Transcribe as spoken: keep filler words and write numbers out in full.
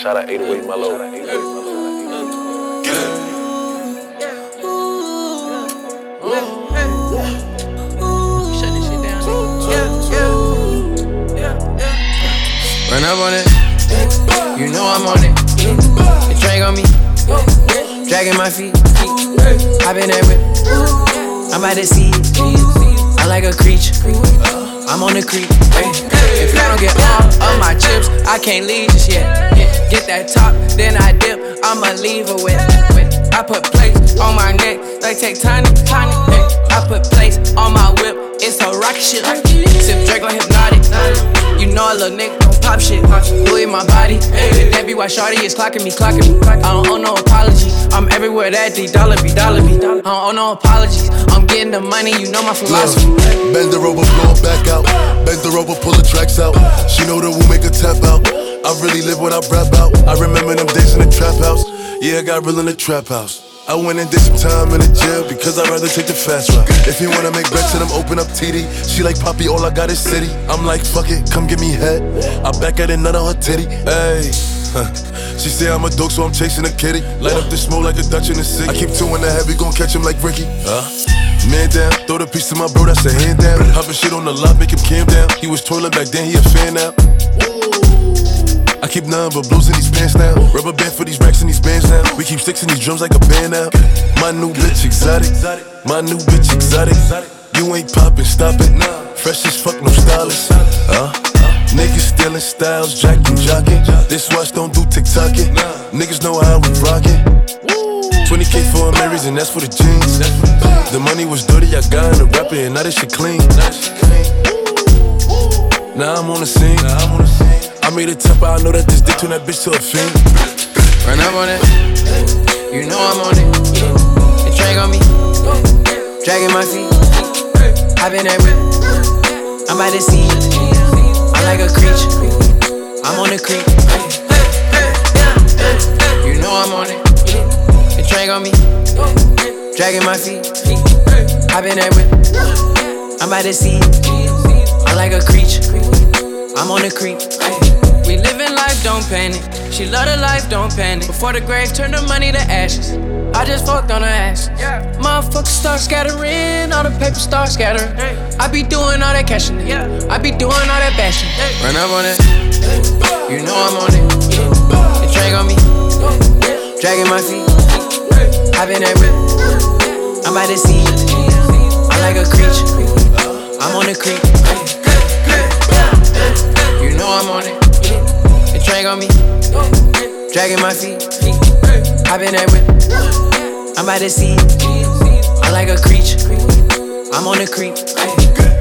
Shout out eight oh eight Mellow. Get it. Shut this shit down. Run up on it. You know I'm on it. The drag on me. Dragging my feet. I been there with. I'm out to see it. I like a creature. I'm on the creek. If I don't get all of my chips, I can't leave just yet. Get that top, then I dip. I'ma leave her with. I put plates on my neck, like take tiny, tiny. I put plates on my whip, it's a rocket shit. Sip Drake like hypnotic. You know a little nigga gon' pop shit. Louis my body. That be why shawty is clocking me, clocking me. I don't owe no apology. I'm everywhere that D dollar be, dollar be. I don't owe no apologies. I'm getting the money, you know my philosophy. Bend the rover, blow it back out. Bend the rover, pull the tracks out. She know that we'll make her tap out. I really live what I rap out. I remember them days in the trap house. Yeah, I got real in the trap house. I went and did some time in the jail because I'd rather take the fast route. If you wanna make bets, then I'm open up T D. She like, Poppy, all I got is city. I'm like, fuck it, come give me head. I back at it, nut on her titty. Hey, huh. She say I'm a dog, so I'm chasing a kitty. Light up the smoke like a Dutch in the city. I keep two in the head, we gon' catch him like Ricky. Huh? Man down, throw the piece to my bro, that's a hand down. Hopping shit on the lot, make him calm down. He was toilet back then, he a fan now. I keep none but blues in these pants now. Rubber band for these racks and these bands now. We keep sticks in these drums like a band now. My new bitch exotic, my new bitch exotic. You ain't poppin', stop it. Fresh as fuck, no stylist. Uh, niggas stealing styles, jacking, jocking. This watch don't do TikToking. Niggas know how we rockin'. twenty K for a Marys and that's for the jeans. The money was dirty, I got in the rapper and now this shit clean. Now I'm on the scene. I made a temper, I know that this dick turn that bitch to a fiend. Run up on it. You know I'm on it. The drag on me. Dragging my feet. I been there with. I'm out to see it. I like a creature. I'm on the creek. You know I'm on it. The drag on me. Dragging my feet. I been there with. I'm out to see it. I like a creature. I'm on the creek. We living life, don't panic. She love the life, don't panic. Before the grave, turn the money to ashes. I just fucked on her ass. Yeah. Motherfuckers start scattering, all the paper start scattering. Hey. I be doing all that cashing. Yeah. I be doing all that bashing. Hey. Run up on it. You know I'm on it. The drag on me. Dragging my feet. I been there with. I'm out to see it. I like a creature. I'm on the creek. You know I'm on it. The drag on me. Dragging my feet. I been there with. I'm out to see it. I like a creature. I'm on the creek.